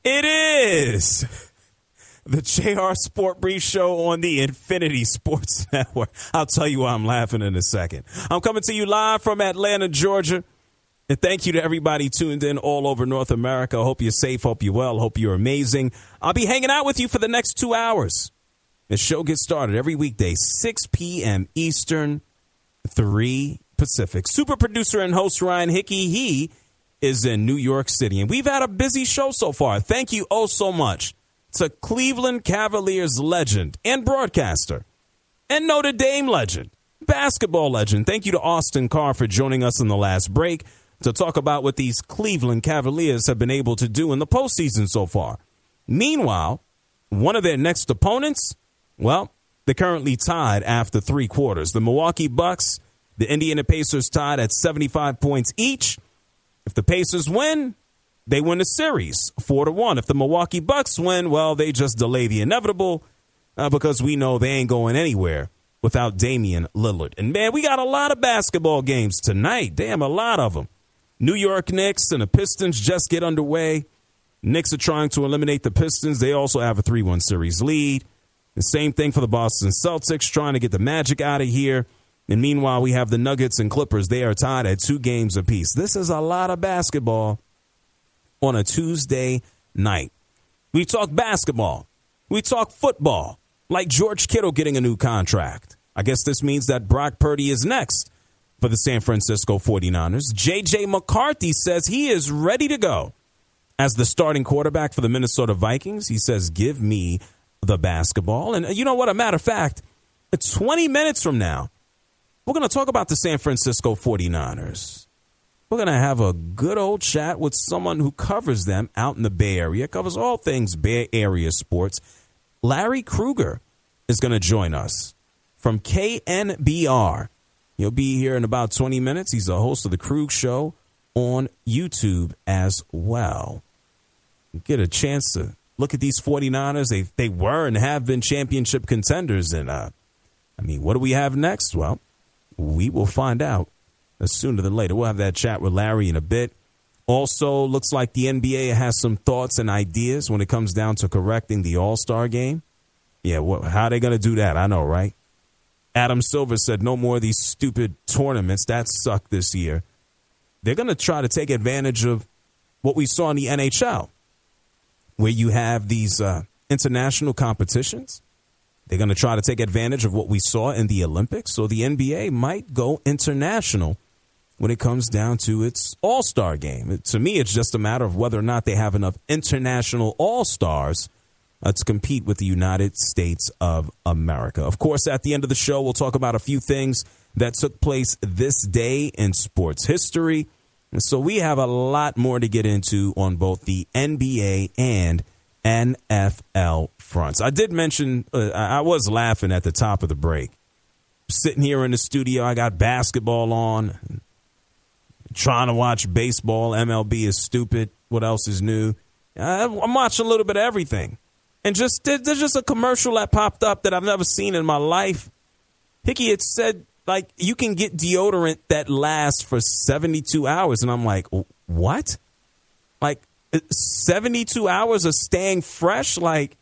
It is the JR Sport Brief Show on the Infinity Sports Network. I'll tell you why I'm laughing in a second. I'm coming to you live from Atlanta, Georgia. And thank you to everybody tuned in all over North America. Hope you're safe. Hope you're well. Hope you're amazing. I'll be hanging out with you for the next 2 hours. The show gets started every weekday, 6 p.m. Eastern, 3 Pacific. Super producer and host Ryan Hickey. He is in New York City. And we've had a busy show so far. Thank you oh so much to Cleveland Cavaliers legend and broadcaster and Notre Dame legend, basketball legend. Thank you to Austin Carr for joining us in the last break to talk about what these Cleveland Cavaliers have been able to do in the postseason so far. Meanwhile, one of their next opponents, well, they're currently tied after 3 quarters. The Milwaukee Bucks, the Indiana Pacers tied at 75 points each. If the Pacers win, they win the series 4-1. If the Milwaukee Bucks win, well, they just delay the inevitable because we know they ain't going anywhere without Damian Lillard. And, man, we got a lot of basketball games tonight. Damn, a lot of them. New York Knicks and the Pistons just get underway. Knicks are trying to eliminate the Pistons. They also have a 3-1 series lead. The same thing for the Boston Celtics, trying to get the Magic out of here. And meanwhile, we have the Nuggets and Clippers. They are tied at 2 games apiece. This is a lot of basketball on a Tuesday night. We talk basketball. We talk football, like George Kittle getting a new contract. I guess this means that Brock Purdy is next for the San Francisco 49ers. J.J. McCarthy says he is ready to go as the starting quarterback for the Minnesota Vikings. He says, give me the basketball. And you know what? A matter of fact, 20 minutes from now, we're going to talk about the San Francisco 49ers. We're going to have a good old chat with someone who covers them out in the Bay Area, covers all things Bay Area sports. Larry Krueger is going to join us from KNBR. He'll be here in about 20 minutes. He's the host of the Krug Show on YouTube as well. Get a chance to look at these 49ers. They were and have been championship contenders. And, what do we have next? Well, we will find out sooner than later. We'll have that chat with Larry in a bit. Also, looks like the NBA has some thoughts and ideas when it comes down to correcting the All-Star game. Yeah, how are they going to do that? I know, right? Adam Silver said no more of these stupid tournaments. That sucked this year. They're going to try to take advantage of what we saw in the NHL, where you have these international competitions. They're going to try to take advantage of what we saw in the Olympics. So the NBA might go international when it comes down to its All-Star game. To me, it's just a matter of whether or not they have enough international All-Stars to compete with the United States of America. Of course, at the end of the show, we'll talk about a few things that took place this day in sports history. And so we have a lot more to get into on both the NBA and NFL fronts. I did mention, I was laughing at the top of the break. Sitting here in the studio, I got basketball on, trying to watch baseball. MLB is stupid. What else is new? I'm watching a little bit of everything. And there's just a commercial that popped up that I've never seen in my life. Hickey, it said, like, you can get deodorant that lasts for 72 hours. And I'm like, what? Like, 72 hours of staying fresh? Like,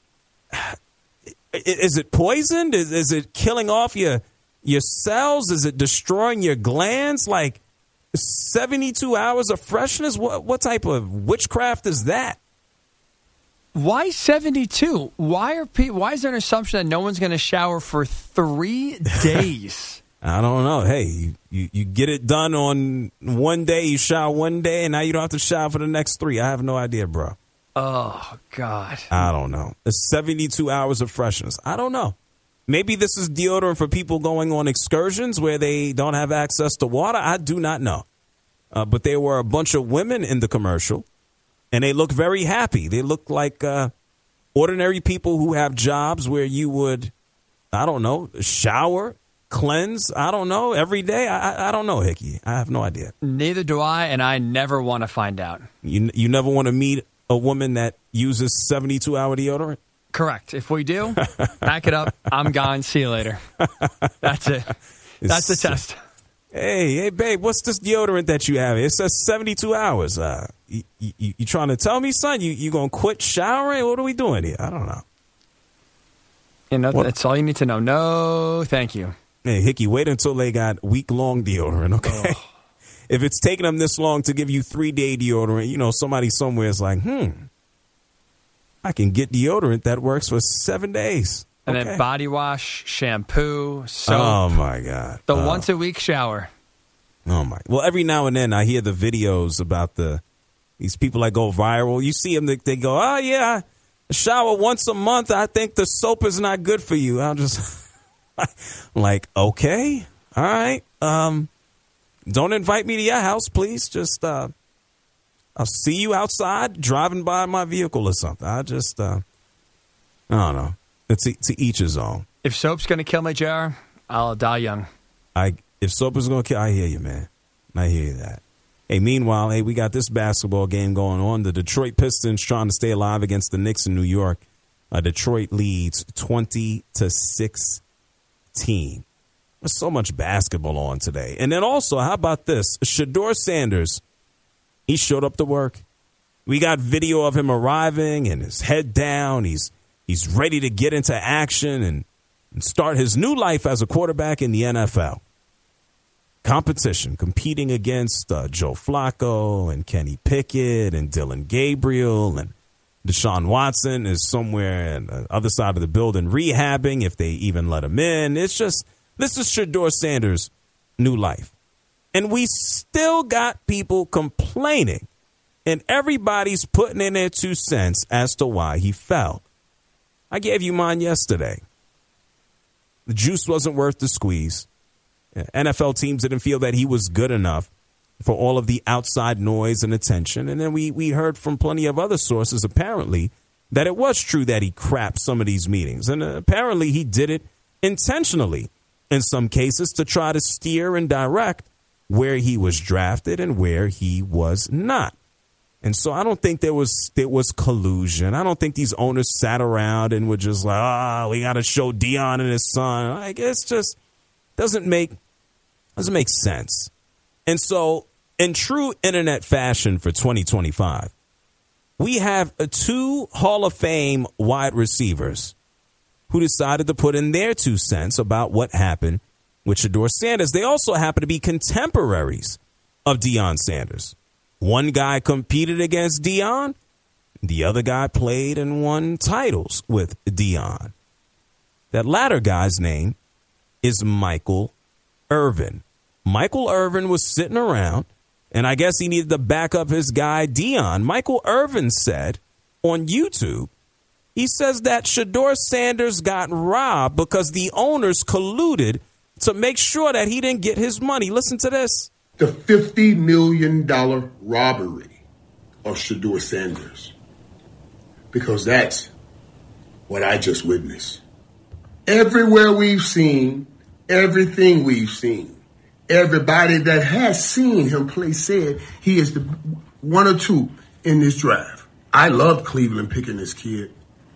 is it poisoned? Is it killing off your cells? Is it destroying your glands? Like, 72 hours of freshness? What type of witchcraft is that? Why 72? Why is there an assumption that no one's going to shower for 3 days? I don't know. Hey, you get it done on one day, you shower one day, and now you don't have to shower for the next 3. I have no idea, bro. Oh, God. I don't know. It's 72 hours of freshness. I don't know. Maybe this is deodorant for people going on excursions where they don't have access to water. I do not know. But there were a bunch of women in the commercial, and they look very happy. They look like ordinary people who have jobs where you would, I don't know, shower, cleanse, I don't know, every day. I don't know, Hickey. I have no idea. Neither do I, and I never want to find out. You never want to meet a woman that uses 72-hour deodorant? Correct. If we do, back it up. I'm gone. See you later. That's it. That's the test. Hey, babe, what's this deodorant that you have? It says 72 hours. You trying to tell me, son, you going to quit showering? What are we doing here? I don't know. You know, that's all you need to know. No, thank you. Hey, Hickey, wait until they got week-long deodorant, okay? Oh. If it's taking them this long to give you 3-day deodorant, you know, somebody somewhere is like, I can get deodorant that works for 7 days. And then body wash, shampoo, soap. Oh, my God. The once-a-week shower. Oh, my. Well, every now and then I hear the videos about these people that go viral. You see them, they go, oh, yeah, I shower once a month. I think the soap is not good for you. I'll just... like, okay, all right. Don't invite me to your house, please. Just, I'll see you outside driving by my vehicle or something. I just, I don't know. It's to each his own. If soap's going to kill me, JR, I'll die young. If soap is going to kill, I hear you, man. I hear that. Hey, meanwhile, we got this basketball game going on. The Detroit Pistons trying to stay alive against the Knicks in New York. Detroit leads 20-6. Team. There's so much basketball on today. And then also, how about this? Shedeur Sanders, he showed up to work. We got video of him arriving and his head down. He's ready to get into action and start his new life as a quarterback in the NFL. Competition, competing against Joe Flacco and Kenny Pickett and Dylan Gabriel, and Deshaun Watson is somewhere on the other side of the building rehabbing, if they even let him in. It's just, this is Shedeur Sanders' new life. And we still got people complaining, and everybody's putting in their 2 cents as to why he fell. I gave you mine yesterday. The juice wasn't worth the squeeze. NFL teams didn't feel that he was good enough for all of the outside noise and attention. And then we heard from plenty of other sources, apparently, that it was true that he crapped some of these meetings. And apparently he did it intentionally in some cases to try to steer and direct where he was drafted and where he was not. And so I don't think there was collusion. I don't think these owners sat around and were just like, we got to show Deion and his son. Like, it's just doesn't make sense. And so, in true internet fashion for 2025, we have 2 Hall of Fame wide receivers who decided to put in their 2 cents about what happened with Shedeur Sanders. They also happen to be contemporaries of Deion Sanders. One guy competed against Deion. The other guy played and won titles with Deion. That latter guy's name is Michael Irvin. Michael Irvin was sitting around, and I guess he needed to back up his guy, Deion. Michael Irvin said on YouTube, he says that Shedeur Sanders got robbed because the owners colluded to make sure that he didn't get his money. Listen to this. The $50 million robbery of Shedeur Sanders. Because that's what I just witnessed. Everywhere we've seen, everything we've seen, everybody that has seen him play said he is the 1 or 2 in this draft. I love Cleveland picking this kid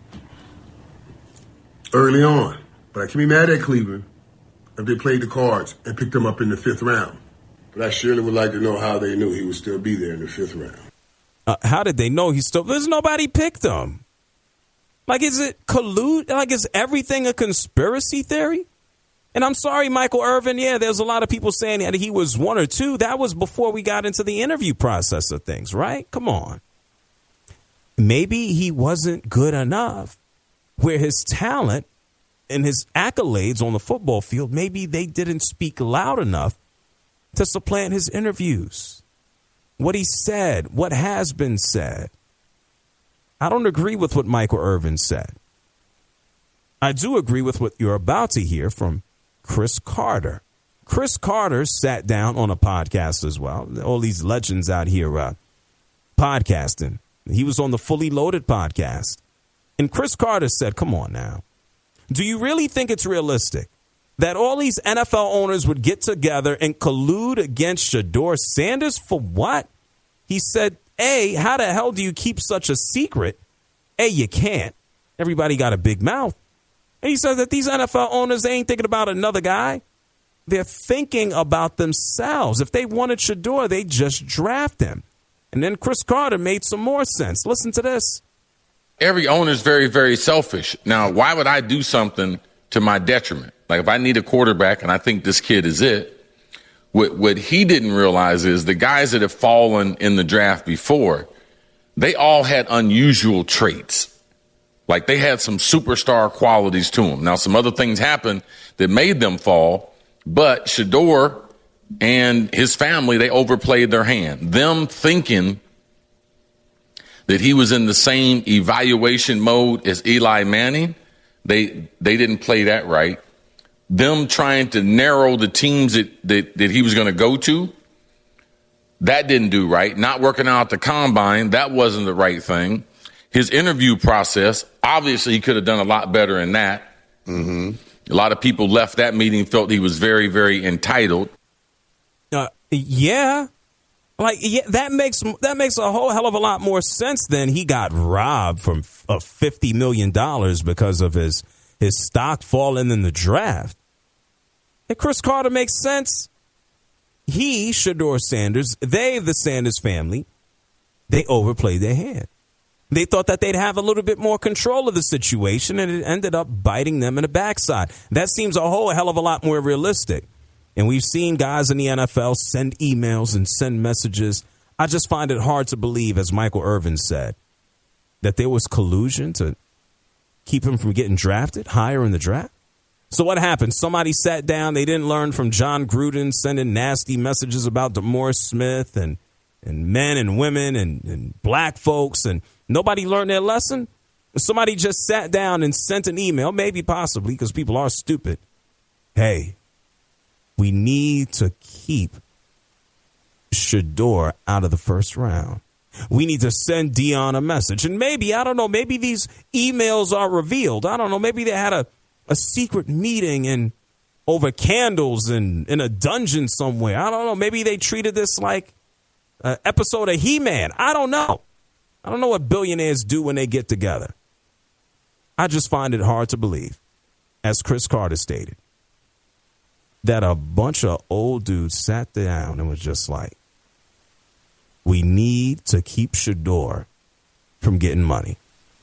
early on, but I can't be mad at Cleveland if they played the cards and picked him up in the 5th round. But I surely would like to know how they knew he would still be there in the 5th round. How did they know he still? There's nobody picked him. Like, is it collude? Like, is everything a conspiracy theory? And I'm sorry, Michael Irvin. Yeah, there's a lot of people saying that he was 1 or 2. That was before we got into the interview process of things, right? Come on. Maybe he wasn't good enough where his talent and his accolades on the football field, maybe they didn't speak loud enough to supplant his interviews. What he said, what has been said. I don't agree with what Michael Irvin said. I do agree with what you're about to hear from Chris Carter. Chris Carter sat down on a podcast as well. All these legends out here podcasting. He was on the Fully Loaded podcast. And Chris Carter said, come on now. Do you really think it's realistic that all these NFL owners would get together and collude against Shedeur Sanders for what? He said, A, how the hell do you keep such a secret? A, you can't. Everybody got a big mouth. And he says that these NFL owners, they ain't thinking about another guy. they're thinking about themselves. If they wanted Shedeur, they just draft him. And then Chris Carter made some more sense. Listen to this. Every owner is very, very selfish. Now, why would I do something to my detriment? Like if I need a quarterback and I think this kid is it, what he didn't realize is the guys that have fallen in the draft before, they all had unusual traits. Like they had some superstar qualities to them. Now, some other things happened that made them fall, but Shedeur and his family, they overplayed their hand. Them thinking that he was in the same evaluation mode as Eli Manning, they didn't play that right. Them trying to narrow the teams that he was going to go to, that didn't do right. Not working out at the combine, that wasn't the right thing. His interview process, obviously he could have done a lot better in that. Mm-hmm. A lot of people left that meeting, felt he was very, very entitled. Yeah. Like, yeah, that makes a whole hell of a lot more sense than he got robbed from $50 million because of his stock falling in the draft. And Chris Carter makes sense. He, Shedeur Sanders, the Sanders family, they overplayed their hand. They thought that they'd have a little bit more control of the situation, and it ended up biting them in the backside. That seems a whole hell of a lot more realistic. And we've seen guys in the NFL send emails and send messages. I just find it hard to believe, as Michael Irvin said, that there was collusion to keep him from getting drafted higher in the draft. So what happened? Somebody sat down. They didn't learn from John Gruden sending nasty messages about DeMaurice Smith and men and women and black folks, and nobody learned their lesson. Somebody just sat down and sent an email, maybe possibly because people are stupid. Hey, we need to keep Shedeur out of the first round. We need to send Dion a message. And maybe, I don't know, maybe these emails are revealed. I don't know, maybe they had a secret meeting and over candles and in a dungeon somewhere. I don't know, maybe they treated this like an episode of He-Man. I don't know. I don't know what billionaires do when they get together. I just find it hard to believe, as Chris Carter stated, that a bunch of old dudes sat down and was just like, we need to keep Shedeur from getting money.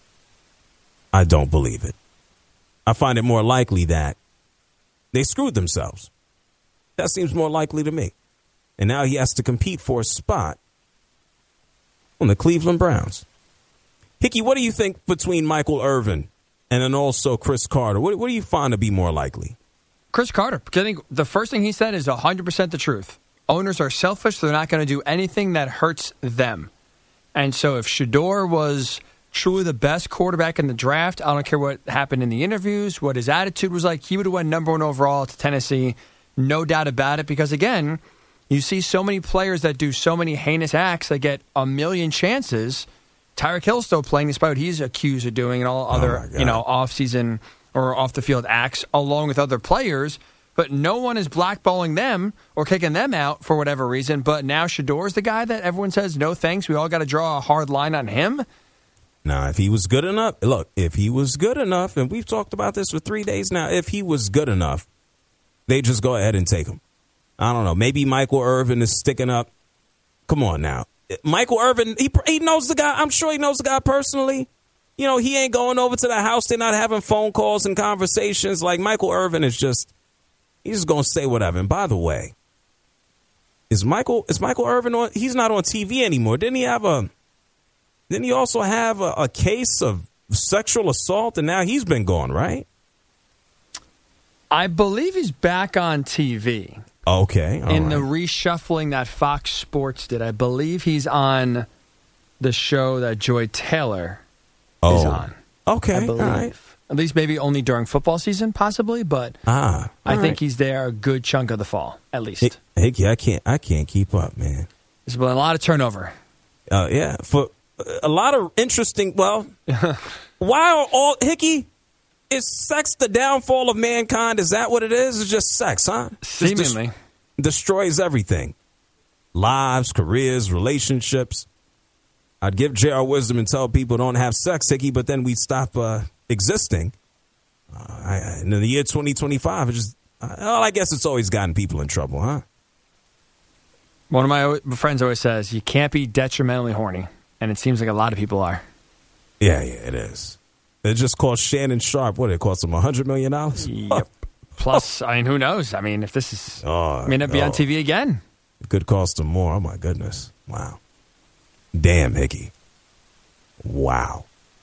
I don't believe it. I find it more likely that they screwed themselves. That seems more likely to me. And now he has to compete for a spot on the Cleveland Browns. Hickey, what do you think between Michael Irvin and then also Chris Carter? What do you find to be more likely? Chris Carter, because I think the first thing he said is 100% the truth. Owners are selfish. They're not going to do anything that hurts them. And so if Shedeur was truly the best quarterback in the draft, I don't care what happened in the interviews, what his attitude was like, he would have went number one overall to Tennessee. No doubt about it. Because, again, you see so many players that do so many heinous acts that get a million chances. Tyreek Hill's still playing despite what he's accused of doing and all other, off-season or off-the-field acts along with other players. But no one is blackballing them or kicking them out for whatever reason. But now Shedeur's the guy that everyone says, no thanks, we all got to draw a hard line on him. Now, if he was good enough, look, if he was good enough, and we've talked about this for 3 days now, if he was good enough, they just go ahead and take him. I don't know. Maybe Michael Irvin is sticking up. Come on now. Michael Irvin, he knows the guy. I'm sure he knows the guy personally. You know, he ain't going over to the house. They're not having phone calls and conversations. Like, Michael Irvin is just, he's just going to say whatever. And by the way, is Michael Irvin on? He's not on TV anymore. Didn't he also have a case of sexual assault? And now he's been gone, right? I believe he's back on TV. Okay. In the reshuffling that Fox Sports did. I believe he's on the show that Joy Taylor is on. Okay. I believe. All right. At least maybe only during football season, possibly, but I think he's there a good chunk of the fall, at least. Hickey, I can't keep up, man. There's been a lot of turnover. Yeah, for a lot of interesting. Well, why are all Hickey? Is sex the downfall of mankind? Is that what it is? It's just sex, huh? Seemingly. Destroys everything. Lives, careers, relationships. I'd give J.R. wisdom and tell people don't have sex, Hickey, but then we stop existing. In the year 2025, Well, I guess it's always gotten people in trouble, huh? One of my friends always says, you can't be detrimentally horny. And it seems like a lot of people are. Yeah, it is. It just cost Shannon Sharp, what, it cost him $100 million? Yep. Plus, I mean, who knows? I mean, if this is, may not be on TV again. It could cost him more. Oh, my goodness. Wow. Damn, Hickey. Wow.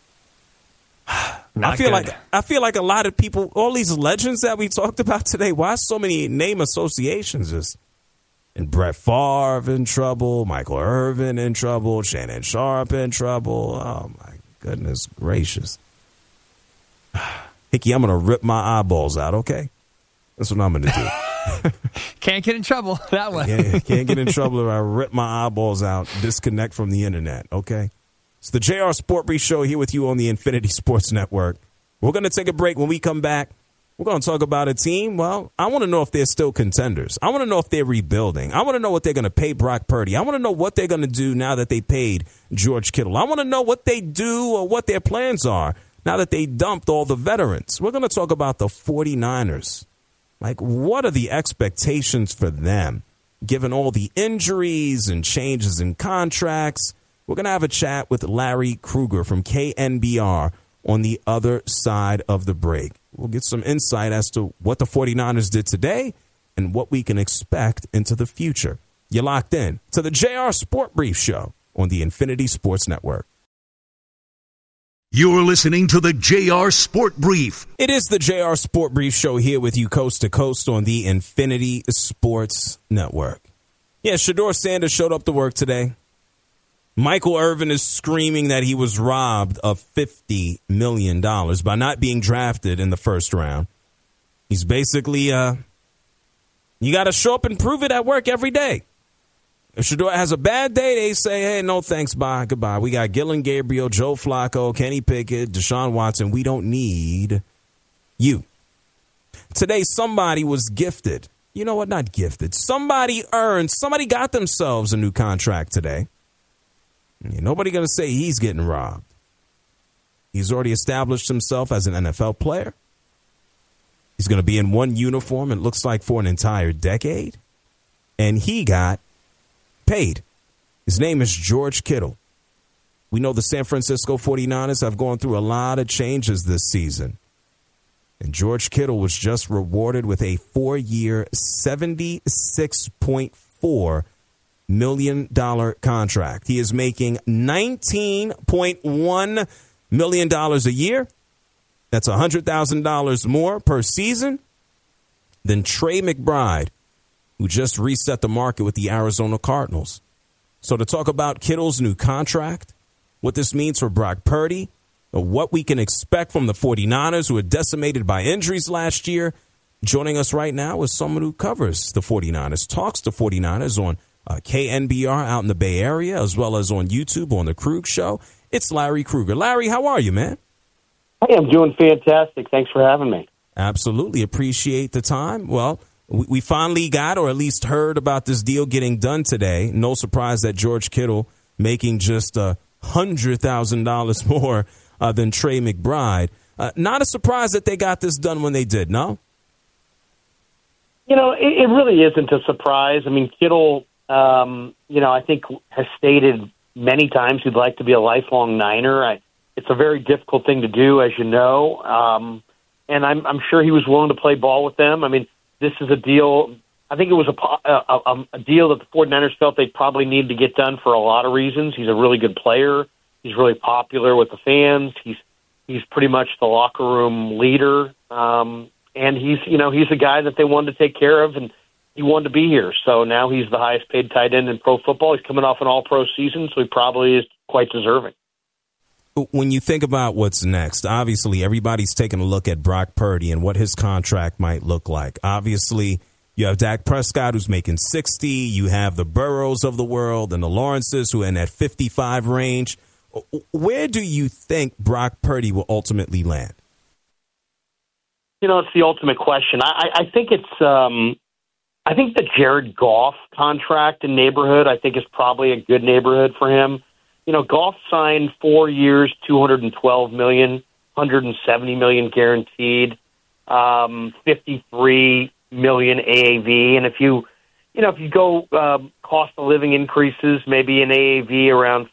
I feel like a lot of people, all these legends that we talked about today, why so many name associations? And Brett Favre in trouble, Michael Irvin in trouble, Shannon Sharp in trouble. Oh, my goodness gracious. Hickey, I'm going to rip my eyeballs out, okay? That's what I'm going to do. Can't get in trouble that way. Yeah, can't get in trouble if I rip my eyeballs out, disconnect from the internet, okay? It's the JR Sport Brief Show here with you on the Infinity Sports Network. We're going to take a break. When we come back, we're going to talk about a team. Well, I want to know if they're still contenders. I want to know if they're rebuilding. I want to know what they're going to pay Brock Purdy. I want to know what they're going to do now that they paid George Kittle. I want to know what they do or what their plans are now that they dumped all the veterans. We're going to talk about the 49ers. Like, what are the expectations for them, given all the injuries and changes in contracts? We're going to have a chat with Larry Krueger from KNBR on the other side of the break. We'll get some insight as to what the 49ers did today and what we can expect into the future. You're locked in to the JR Sport Brief Show on the Infinity Sports Network. You're listening to the JR Sport Brief. It is the JR Sport Brief Show here with you coast to coast on the Infinity Sports Network. Yeah, Shedeur Sanders showed up to work today. Michael Irvin is screaming that he was robbed of $50 million by not being drafted in the first round. He's basically, you got to show up and prove it at work every day. If Shedeur has a bad day, they say, hey, no thanks, bye, goodbye. We got Gillen Gabriel, Joe Flacco, Kenny Pickett, Deshaun Watson. We don't need you. Today, somebody was gifted. You know what? Not gifted. Somebody got themselves a new contract today. Nobody going to say he's getting robbed. He's already established himself as an NFL player. He's going to be in one uniform, it looks like, for an entire decade. And he got paid. His name is George Kittle. We know the San Francisco 49ers have gone through a lot of changes this season. And George Kittle was just rewarded with a 4-year, $76.4 million contract. He is making $19.1 million a year. That's $100,000 more per season than Trey McBride, who just reset the market with the Arizona Cardinals. So to talk about Kittle's new contract, what this means for Brock Purdy, what we can expect from the 49ers, who were decimated by injuries last year, joining us right now is someone who covers the 49ers, talks to 49ers on KNBR out in the Bay Area, as well as on YouTube on The Krug Show. It's Larry Krueger. Larry, how are you, man? Hey, I'm doing fantastic. Thanks for having me. Absolutely. Appreciate the time. Well, we finally got, or at least heard about this deal getting done today. No surprise that George Kittle making just $100,000 more than Trey McBride. Not a surprise that they got this done when they did, no? You know, it really isn't a surprise. I mean, Kittle, I think has stated many times he'd like to be a lifelong Niner. It's a very difficult thing to do, as you know. And I'm sure he was willing to play ball with them. I mean, this is a deal. I think it was a deal that the 49ers felt they probably needed to get done for a lot of reasons. He's a really good player. He's really popular with the fans. He's pretty much the locker room leader. And he's a guy that they wanted to take care of, and he wanted to be here. So now he's the highest paid tight end in pro football. He's coming off an all-pro season, so he probably is quite deserving. When you think about what's next, obviously everybody's taking a look at Brock Purdy and what his contract might look like. Obviously, you have Dak Prescott, who's making $60. You have the Burrows of the world and the Lawrences, who are in that 55 range. Where do you think Brock Purdy will ultimately land? You know, it's the ultimate question. I think it's I think the Jared Goff contract in neighborhood, I think, is probably a good neighborhood for him. You know, Goff signed 4 years, $212 million, $170 million guaranteed, $53 million AAV, and if you go cost of living increases, maybe an AAV around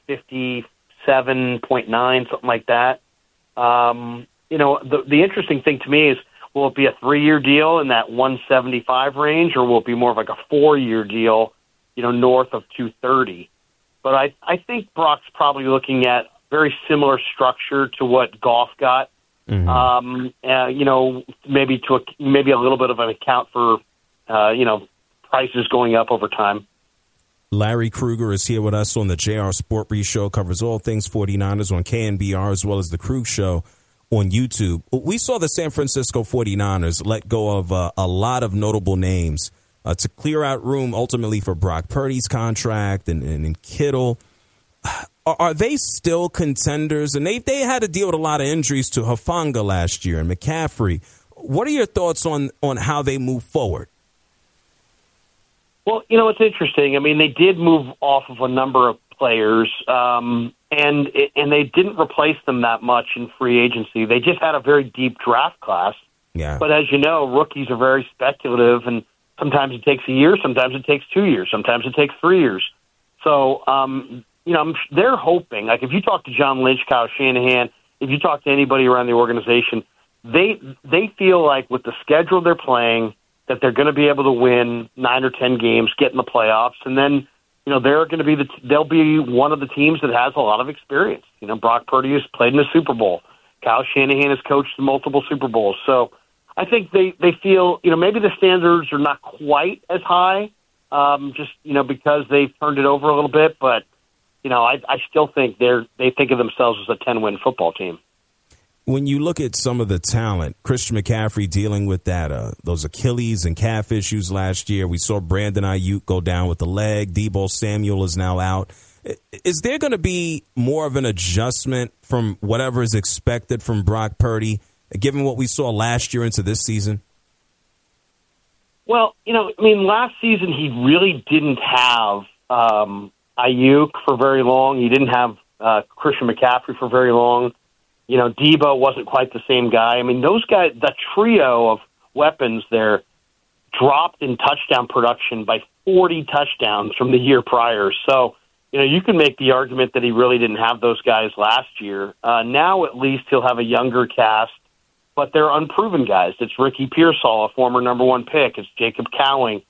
57.9, something like that. The interesting thing to me is, will it be a 3-year deal in that 175 range, or will it be more of like a 4-year deal, north of 230? But I think Brock's probably looking at very similar structure to what Goff got. Mm-hmm. Maybe a little bit of an account for, prices going up over time. Larry Krueger is here with us on the JR Sport Brief Show, covers all things 49ers on KNBR as well as the Krug Show on YouTube. We saw the San Francisco 49ers let go of a lot of notable names to clear out room ultimately for Brock Purdy's contract and Kittle. Are they still contenders? And they had to deal with a lot of injuries to Hufanga last year and McCaffrey. What are your thoughts on how they move forward? Well, it's interesting. I mean, they did move off of a number of players, and they didn't replace them that much in free agency. They just had a very deep draft class. Yeah. But as you know, rookies are very speculative, and sometimes it takes a year, sometimes it takes 2 years, sometimes it takes 3 years. So, they're hoping. Like, if you talk to John Lynch, Kyle Shanahan, if you talk to anybody around the organization, they feel like with the schedule they're playing, that they're going to be able to win 9 or 10 games, get in the playoffs, and then they're going to be they'll be one of the teams that has a lot of experience. Brock Purdy has played in the Super Bowl. Kyle Shanahan has coached in multiple Super Bowls. So I think they feel maybe the standards are not quite as high, because they've turned it over a little bit, but I still think they think of themselves as a 10-win football team. When you look at some of the talent, Christian McCaffrey dealing with those Achilles and calf issues last year. We saw Brandon Ayuk go down with the leg. Deebo Samuel is now out. Is there going to be more of an adjustment from whatever is expected from Brock Purdy, given what we saw last year into this season? Well, last season he really didn't have Ayuk for very long. He didn't have Christian McCaffrey for very long. Deebo wasn't quite the same guy. I mean, those guys, the trio of weapons there, dropped in touchdown production by 40 touchdowns from the year prior. So, you can make the argument that he really didn't have those guys last year. Now, at least, he'll have a younger cast, but they're unproven guys. It's Ricky Pearsall, a former number 1 pick. It's Jacob Cowing.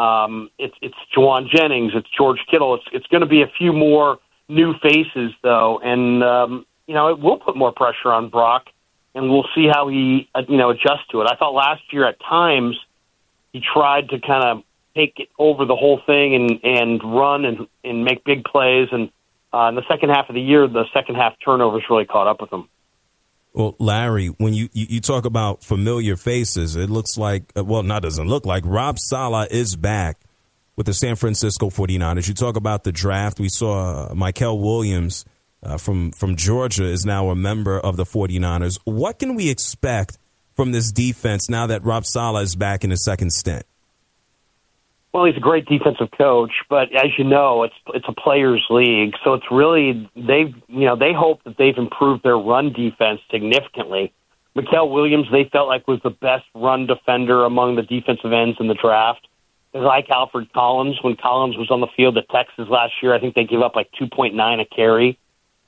It's Juwan Jennings. It's George Kittle. It's going to be a few more new faces, though, and it will put more pressure on Brock, and we'll see how he, adjusts to it. I thought last year at times he tried to kind of take it over the whole thing and run and make big plays, and in the second half of the year, the second half turnovers really caught up with him. Well, Larry, when you talk about familiar faces, it looks like, doesn't look like, Rob Saleh is back with the San Francisco 49ers. You talk about the draft. We saw Mykel Williams from Georgia is now a member of the 49ers. What can we expect from this defense now that Rob Saleh is back in his second stint? Well, he's a great defensive coach, but as you know, it's a players' league, so it's really they hope that they've improved their run defense significantly. Mykel Williams, they felt like was the best run defender among the defensive ends in the draft. They like Alfred Collins. When Collins was on the field at Texas last year, I think they gave up like 2.9 a carry.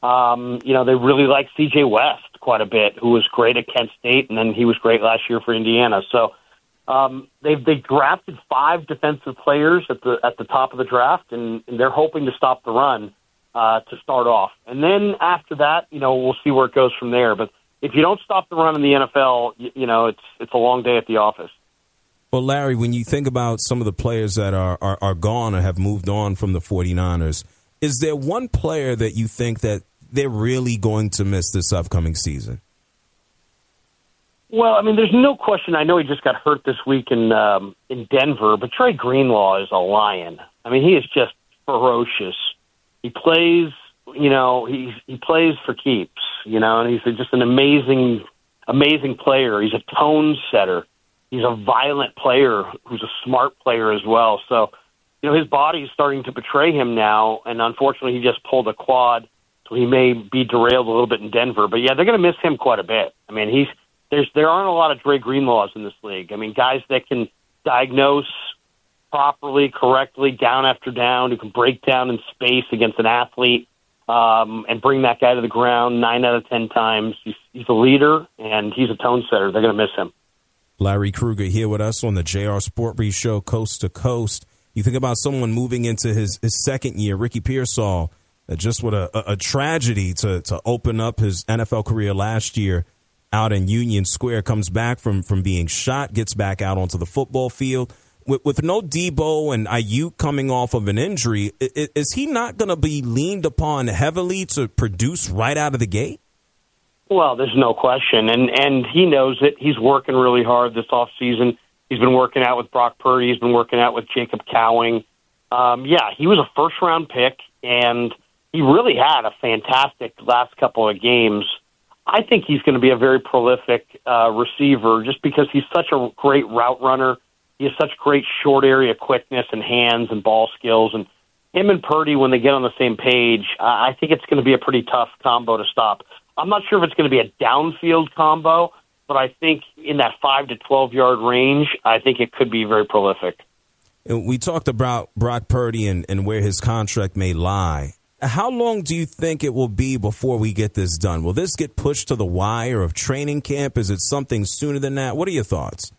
They really like C.J. West quite a bit, who was great at Kent State, and then he was great last year for Indiana. So they drafted 5 defensive players at the top of the draft, and they're hoping to stop the run to start off. And then after that, we'll see where it goes from there. But if you don't stop the run in the NFL, it's a long day at the office. Well, Larry, when you think about some of the players that are gone or have moved on from the 49ers, is there one player that you think that they're really going to miss this upcoming season? Well, there's no question. I know he just got hurt this week in Denver, but Trey Greenlaw is a lion. He is just ferocious. He plays, he plays for keeps, and he's just an amazing player. He's a tone setter. He's a violent player who's a smart player as well. So, his body is starting to betray him now, and unfortunately he just pulled a quad, so he may be derailed a little bit in Denver. But, yeah, they're going to miss him quite a bit. There aren't a lot of Dre Greenlaws in this league. Guys that can diagnose properly, correctly, down after down, who can break down in space against an athlete and bring that guy to the ground 9 out of 10 times. He's a leader, and he's a tone setter. They're going to miss him. Larry Krueger here with us on the JR Sport Brief Show, Coast to Coast. You think about someone moving into his second year, Ricky Pearsall, just with a tragedy to open up his NFL career last year out in Union Square, comes back from being shot, gets back out onto the football field. With no Debo and Ayuk coming off of an injury, is he not going to be leaned upon heavily to produce right out of the gate? Well, there's no question, and he knows it. He's working really hard this offseason. He's been working out with Brock Purdy. He's been working out with Jacob Cowing. He was a first-round pick, and he really had a fantastic last couple of games. I think he's going to be a very prolific receiver just because he's such a great route runner. He has such great short area quickness and hands and ball skills. And him and Purdy, when they get on the same page, I think it's going to be a pretty tough combo to stop. I'm not sure if it's going to be a downfield combo, but I think in that 5 to 12-yard range, I think it could be very prolific. We talked about Brock Purdy and where his contract may lie. How long do you think it will be before we get this done? Will this get pushed to the wire of training camp? Is it something sooner than that? What are your thoughts?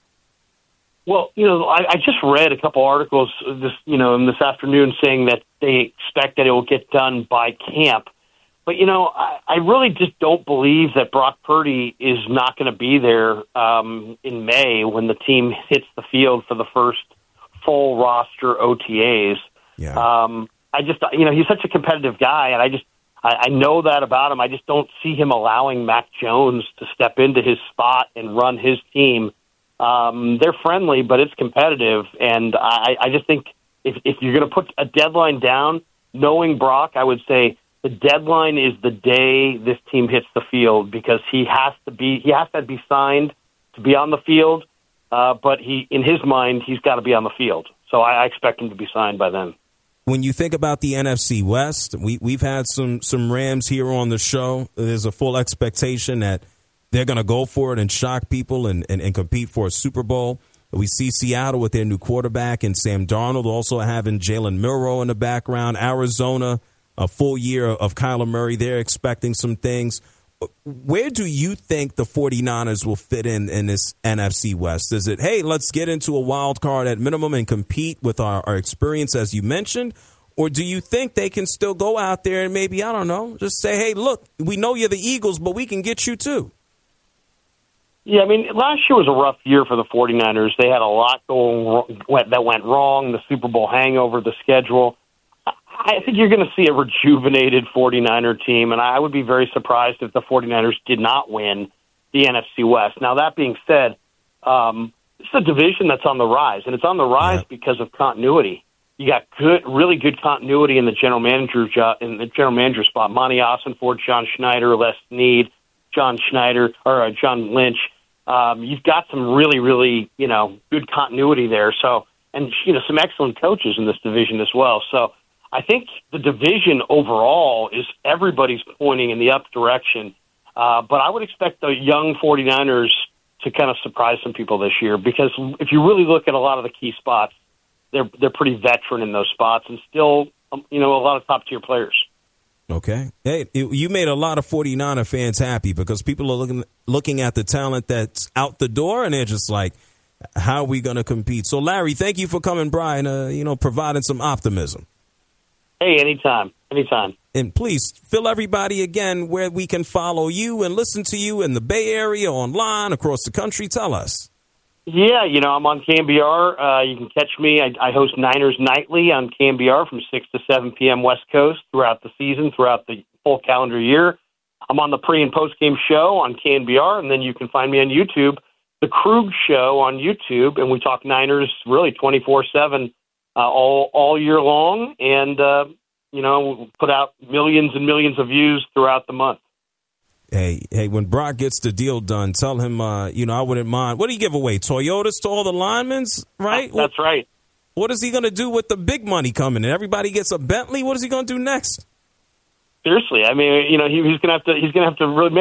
Well, I just read a couple articles this afternoon saying that they expect that it will get done by camp. But, I really just don't believe that Brock Purdy is not going to be there in May when the team hits the field for the first full roster OTAs. Yeah. He's such a competitive guy, and I know that about him. I just don't see him allowing Mac Jones to step into his spot and run his team. They're friendly, but it's competitive, and I just think if you're going to put a deadline down, knowing Brock, I would say the deadline is the day this team hits the field because he has to be signed to be on the field, but in his mind, he's got to be on the field. So I expect him to be signed by then. When you think about the NFC West, we've had some Rams here on the show. There's a full expectation that they're going to go for it and shock people and compete for a Super Bowl. We see Seattle with their new quarterback and Sam Darnold also having Jalen Milroe in the background. Arizona, a full year of Kyler Murray. They're expecting some things. Where do you think the 49ers will fit in this NFC West? Is it, hey, let's get into a wild card at minimum and compete with our experience, as you mentioned? Or do you think they can still go out there and maybe, I don't know, just say, hey, look, we know you're the Eagles, but we can get you too? Yeah, last year was a rough year for the 49ers. They had a lot that went wrong, the Super Bowl hangover, the schedule. I think you're going to see a rejuvenated 49er team, and I would be very surprised if the 49ers did not win the NFC West. Now, that being said, it's a division that's on the rise, and it's on the rise because of continuity. You got really good continuity in the general manager spot. Monty Ossenfort, John Schneider, Les Snead, John Lynch. You've got some really, really, good continuity there. So, and some excellent coaches in this division as well. So, I think the division overall is everybody's pointing in the up direction. But I would expect the young 49ers to kind of surprise some people this year because if you really look at a lot of the key spots, they're pretty veteran in those spots and still, a lot of top-tier players. Okay. Hey, you made a lot of 49er fans happy because people are looking at the talent that's out the door and they're just like, how are we going to compete? So, Larry, thank you for coming by and, providing some optimism. Hey, anytime. And please fill everybody again where we can follow you and listen to you in the Bay Area, online, across the country. Tell us. Yeah, I'm on KNBR. You can catch me. I host Niners Nightly on KNBR from 6 to 7 p.m. West Coast throughout the season, throughout the full calendar year. I'm on the pre- and post-game show on KNBR, and then you can find me on YouTube, The Krug Show on YouTube, and we talk Niners really 24/7 all year long, and, we'll put out millions and millions of views throughout the month. Hey, when Brock gets the deal done, tell him, I wouldn't mind. What do you give away? Toyotas to all the linemen, right? That's right. What is he going to do with the big money coming in? Everybody gets a Bentley. What is he going to do next? Seriously, he's going to have to really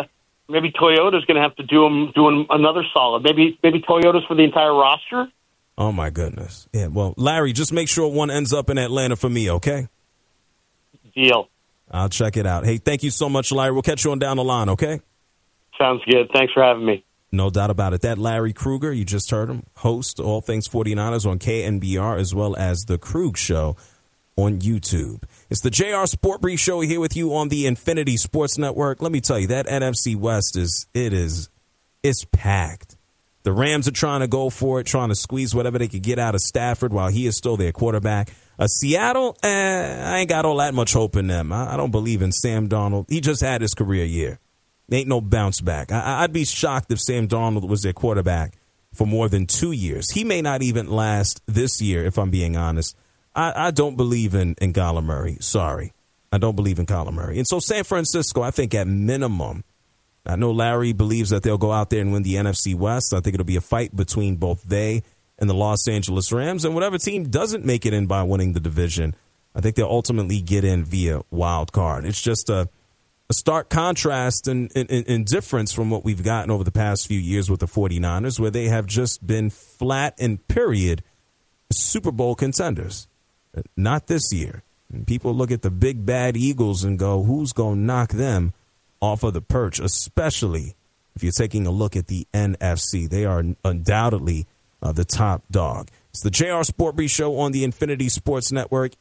maybe Toyota's going to have to do him another solid. Maybe Toyota's for the entire roster. Oh, my goodness. Yeah, well, Larry, just make sure one ends up in Atlanta for me, okay? Deal. I'll check it out. Hey, thank you so much, Larry. We'll catch you on down the line, okay? Sounds good. Thanks for having me. No doubt about it. That Larry Krueger, you just heard him, host All Things 49ers on KNBR, as well as The Krug Show on YouTube. It's the JR Sport Brief Show here with you on the Infinity Sports Network. Let me tell you, that NFC West it's packed. The Rams are trying to go for it, trying to squeeze whatever they could get out of Stafford while he is still their quarterback. Seattle, I ain't got all that much hope in them. I don't believe in Sam Darnold. He just had his career year. Ain't no bounce back. I'd be shocked if Sam Darnold was their quarterback for more than 2 years. He may not even last this year, if I'm being honest. I don't believe in Kyler Murray. Sorry. I don't believe in Kyler Murray. And so San Francisco, I think at minimum, I know Larry believes that they'll go out there and win the NFC West. I think it'll be a fight between both they and the Los Angeles Rams. And whatever team doesn't make it in by winning the division, I think they'll ultimately get in via wild card. It's just a stark contrast and difference from what we've gotten over the past few years with the 49ers, where they have just been flat and period Super Bowl contenders. Not this year. And people look at the big bad Eagles and go, who's going to knock them off of the perch, especially if you're taking a look at the NFC. They are undoubtedly the top dog. It's the JR Sport Brief Show on the Infinity Sports Network,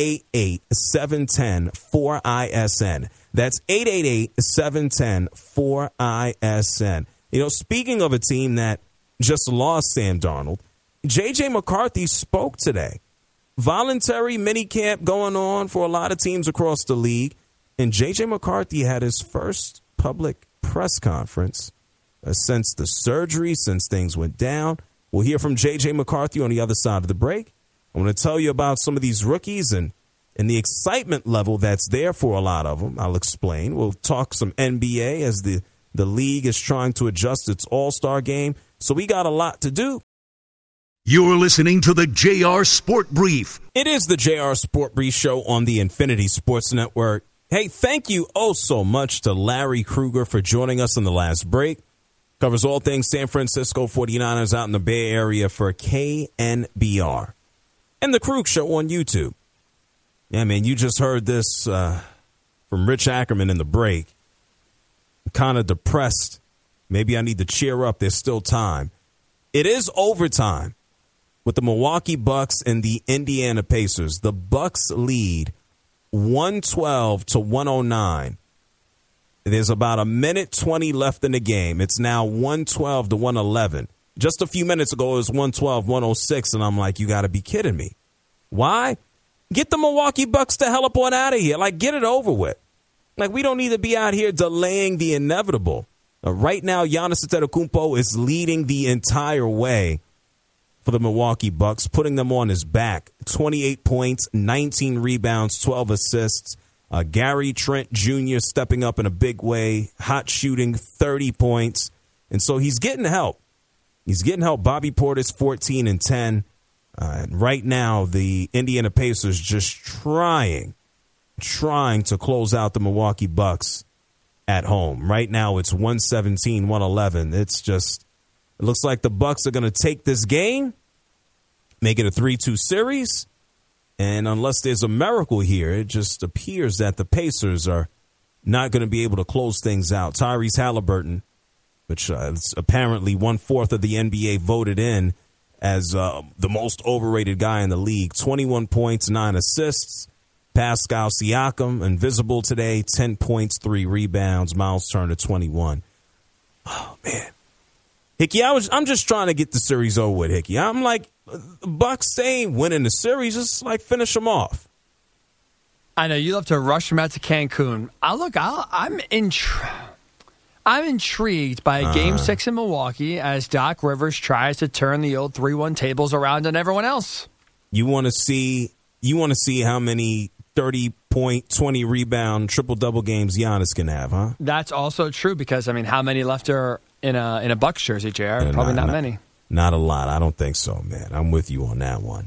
888-710-4ISN. That's 888-710-4ISN. You know, speaking of a team that just lost Sam Darnold, J.J. McCarthy spoke today. Voluntary minicamp going on for a lot of teams across the league. And J.J. McCarthy had his first public press conference since the surgery, since things went down. We'll hear from J.J. McCarthy on the other side of the break. I want to tell you about some of these rookies and the excitement level that's there for a lot of them. I'll explain. We'll talk some NBA as the league is trying to adjust its all-star game. So we got a lot to do. You're listening to the JR Sport Brief. It is the JR Sport Brief Show on the Infinity Sports Network. Hey, thank you oh so much to Larry Krueger for joining us in the last break. Covers all things San Francisco 49ers out in the Bay Area for KNBR. And the Krug Show on YouTube. Yeah, man, you just heard this from Rich Ackerman in the break. I'm kind of depressed. Maybe I need to cheer up. There's still time. It is overtime with the Milwaukee Bucks and the Indiana Pacers. The Bucks lead 112-109. There's about a minute 20 left in the game. It's now 112-111. Just a few minutes ago, it was 112-106, and I'm like, you got to be kidding me. Why? Get the Milwaukee Bucks the hell up on out of here. Like, get it over with. Like, we don't need to be out here delaying the inevitable. Right now, Giannis Antetokounmpo is leading the entire way for the Milwaukee Bucks, putting them on his back. 28 points, 19 rebounds, 12 assists. Gary Trent Jr. stepping up in a big way, hot shooting, 30 points. And so he's getting help. He's getting help. Bobby Portis, 14 and 10. And right now, the Indiana Pacers just trying to close out the Milwaukee Bucks at home. Right now, it's 117-111. It's just, it looks like the Bucks are going to take this game, make it a 3-2 series. And unless there's a miracle here, it just appears that the Pacers are not going to be able to close things out. Tyrese Halliburton, which is apparently 1/4 of the NBA voted in as the most overrated guy in the league, 21 points, 9 assists. Pascal Siakam, invisible today, 10 points, 3 rebounds. Miles Turner, 21. Oh, man. Hickey, I'm just trying to get the series over with, Hickey. I'm like, Bucks, they ain't winning the series. Just like finish them off. I know you love to rush them out to Cancun. I'm intrigued by Game 6 in Milwaukee as Doc Rivers tries to turn the old 3-1 tables around on everyone else. You want to see how many 30-point, 20-rebound, triple-double games Giannis can have, huh? That's also true because, I mean, how many left are in a Bucks jersey, JR? Probably not many. Not a lot. I don't think so, man. I'm with you on that one.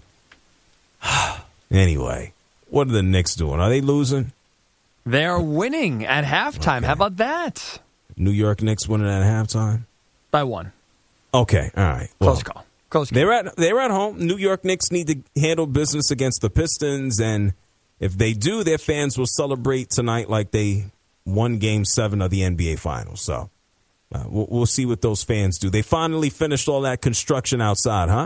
Anyway, what are the Knicks doing? Are they losing? They're winning at halftime. Okay. How about that? New York Knicks winning at halftime? By 1. Okay, all right. Well, Close Close game. They're at home. New York Knicks need to handle business against the Pistons, and if they do, their fans will celebrate tonight like they won Game 7 of the NBA Finals. So we'll see what those fans do. They finally finished all that construction outside, huh?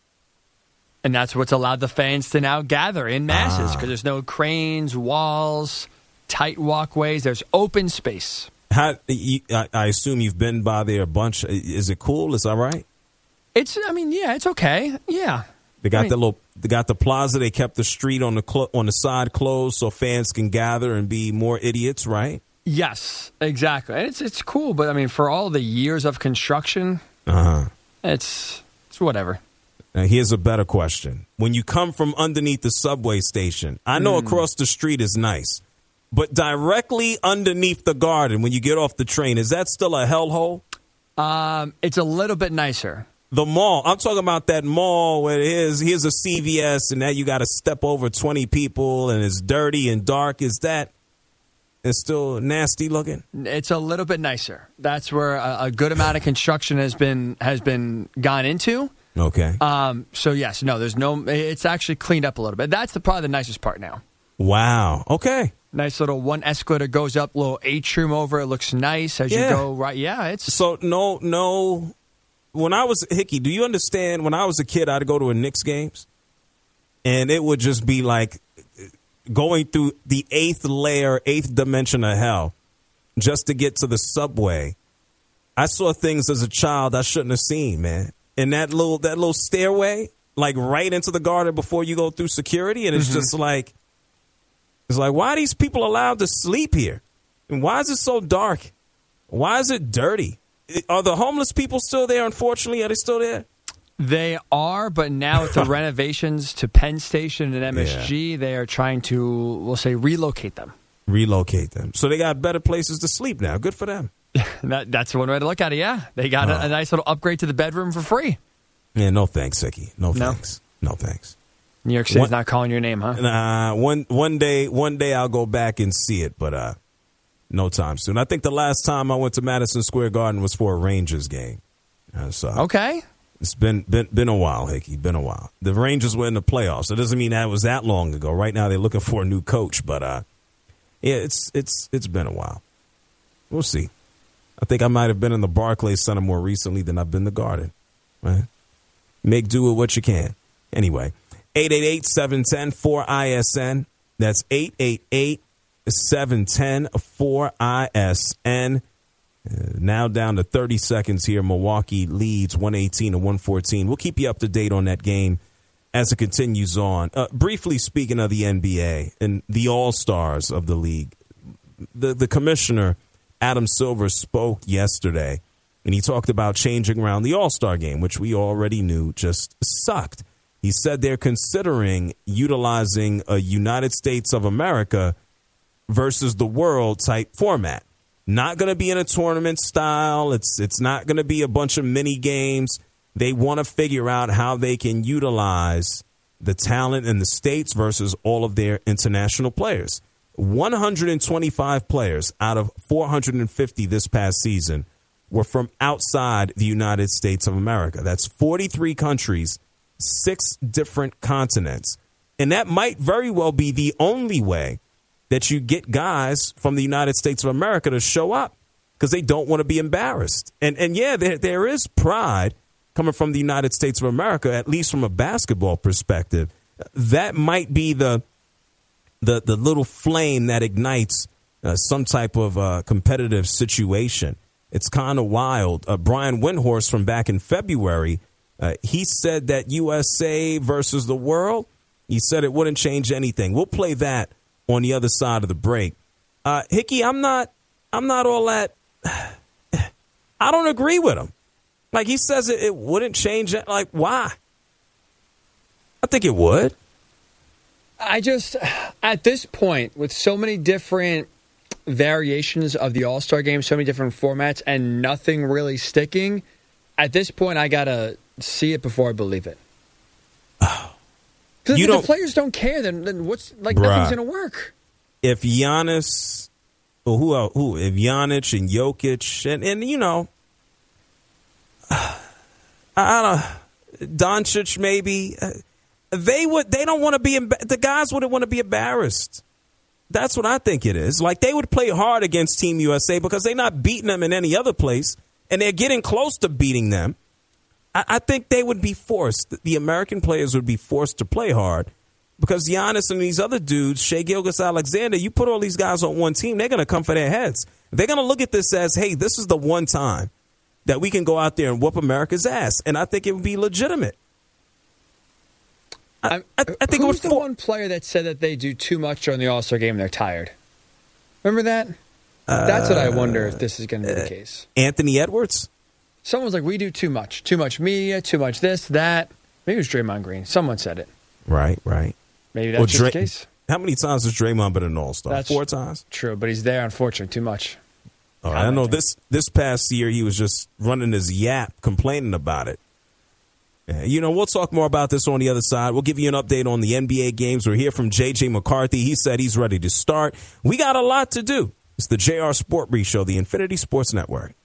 And that's what's allowed the fans to now gather in masses because there's no cranes, walls, tight walkways. There's open space. I assume you've been by there a bunch. Is it cool? Is that right? It's okay. Yeah. They got they got the plaza. They kept the street on the side closed so fans can gather and be more idiots, right? Yes, exactly. And it's cool, but I mean, for all the years of construction, it's whatever. Now, here's a better question. When you come from underneath the subway station, I know across the street is nice, but directly underneath the Garden, when you get off the train, is that still a hellhole? It's a little bit nicer. The mall. I'm talking about that mall where here's a CVS, and now you got to step over 20 people, and it's dirty and dark. Is that it's still nasty looking? It's a little bit nicer. That's where a good amount of construction has been gone into. Okay. So yes, no, it's actually cleaned up a little bit. That's probably the nicest part now. Wow. Okay. Nice little one escalator goes up, little atrium over. It looks nice as you go right. Yeah, it's so no. When I was Hickey, do you understand? When I was a kid, I'd go to a Knicks games, and it would just be like going through the eighth dimension of hell, just to get to the subway. I saw things as a child I shouldn't have seen, man. And that little stairway, like right into the Garden before you go through security, and it's just like, why are these people allowed to sleep here? And why is it so dark? Why is it dirty? Are the homeless people still there, unfortunately? Are they still there? They are, but now with the renovations to Penn Station and MSG, they are trying to, we'll say, relocate them. Relocate them. So they got better places to sleep now. Good for them. That's one way to look at it, yeah. They got a nice little upgrade to the bedroom for free. Yeah, no thanks, Hickey. No thanks. No thanks. New York City's not calling your name, huh? Nah, one day I'll go back and see it, but no time soon. I think the last time I went to Madison Square Garden was for a Rangers game. Okay. It's been a while, Hickey. Been a while. The Rangers were in the playoffs. It doesn't mean that was that long ago. Right now they're looking for a new coach, but yeah, it's been a while. We'll see. I think I might have been in the Barclays Center more recently than I've been the Garden. Right? Make do with what you can. Anyway, 888-710-4ISN. That's 888-710-4ISN. Now down to 30 seconds here. Milwaukee leads 118-114. We'll keep you up to date on that game as it continues on. Briefly speaking of the NBA and the all-stars of the league, the commissioner, Adam Silver, spoke yesterday, and he talked about changing around the All-Star game, which we already knew just sucked. He said they're considering utilizing a United States of America versus the world type format. Not going to be in a tournament style. It's not going to be a bunch of mini games. They want to figure out how they can utilize the talent in the States versus all of their international players. 125 players out of 450 this past season were from outside the United States of America. That's 43 countries, 6 different continents. And that might very well be the only way that you get guys from the United States of America to show up because they don't want to be embarrassed. And yeah, there is pride coming from the United States of America, at least from a basketball perspective. That might be the little flame that ignites some type of competitive situation. It's kind of wild. Brian Windhorst from back in February, he said that USA versus the world, he said it wouldn't change anything. We'll play that on the other side of the break. Hickey, I'm not all that. I don't agree with him. Like, he says it wouldn't change it. Like, why? I think it would. At this point, with so many different variations of the All-Star game, so many different formats, and nothing really sticking, at this point, I got to see it before I believe it. Because the players don't care, then what's, like, nothing's going to work. If Giannis, or who? If Giannis and Jokic, and you know, I don't. Doncic maybe. They don't want to be. The guys wouldn't want to be embarrassed. That's what I think it is. Like, they would play hard against Team USA because they're not beating them in any other place, and they're getting close to beating them. I think they would be forced. The American players would be forced to play hard because Giannis and these other dudes, Shai Gilgeous-Alexander, you put all these guys on one team, they're going to come for their heads. They're going to look at this as, hey, this is the one time that we can go out there and whoop America's ass, and I think it would be legitimate. I think who's the one player that said that they do too much during the All-Star game and they're tired? Remember that? That's what I wonder if this is going to be the case. Anthony Edwards? Someone's like, we do too much. Too much media, too much this, that. Maybe it was Draymond Green. Someone said it. Right. Maybe that's the case. How many times has Draymond been an All-Star? 4 times? True, but he's there, unfortunately, too much. All right, I know this past year he was just running his yap, complaining about it. We'll talk more about this on the other side. We'll give you an update on the NBA games. We'll hear from J.J. McCarthy. He said he's ready to start. We got a lot to do. It's the JR Sport Brief Show, the Infinity Sports Network.